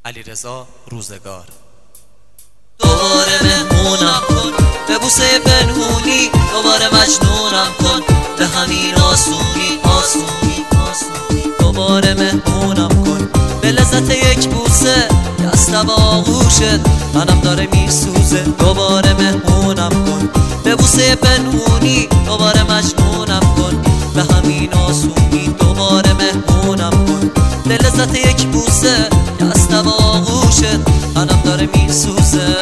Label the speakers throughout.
Speaker 1: علیرضا روزگار.
Speaker 2: دوباره مهمونم کن به بوسه پنهونی، دوباره مجنونم کن به همین آسونی آسونی آسونی. دوباره مهمونم کن به لذت یک بوسه، دستم آغوشت منم داره میسوزه. دوباره مهمونم کن به بوسه پنهونی، دوباره مجنونم کن به همین آسونی. دوباره مهمونم کن به لذت یک بوسه، دستم آغوشت منم داره میسوزه.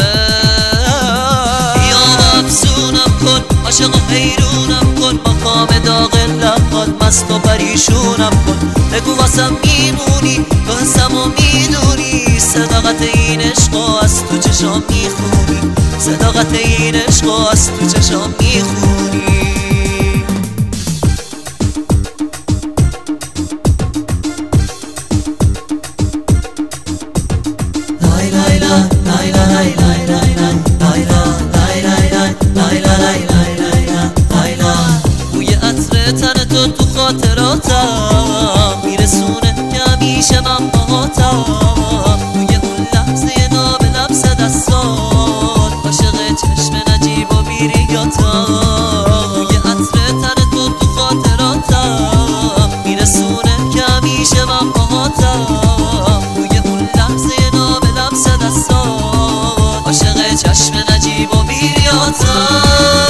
Speaker 2: یا افسونم کن عاشق و حیرونم کن، مقام داغ لبات مست و پریشونم کن. بگو واسم میمونی تو حسم و میدونی، صداقت این عشق از تو چشام میخونی، صداقت این عشق از تو چشام میخونی. بوی عطر تن تو خاطراتم میرسونه که همیشه من باهاتم. بوی اون لحظه ناب لمس دستات، عاشق چشم نجیب و بیریاتم. بوی عطر تن تو خاطراتم میرسونه که همیشه من باهاتم. بوی اون لحظه ناب لمس دستات، عاشق چشم نجیب و بیریاتم.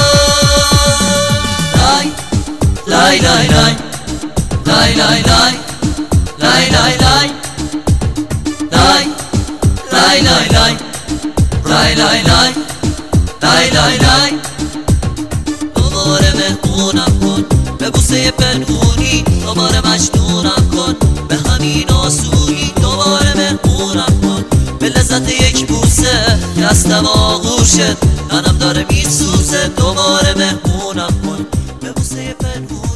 Speaker 2: لای لای لای لای لای لای لای لای لای لای لای لای لای لای لای لای لای لای لای. دوباره مهمونم کن به بوسه پنهونی، دوباره مجنونم کن به همین آسونی. دوباره مهمونم کن به لذت یک بوسه، دستم آغوشت منم داره میسوزه. دوباره مهمونم کن به بوسه پنهونی.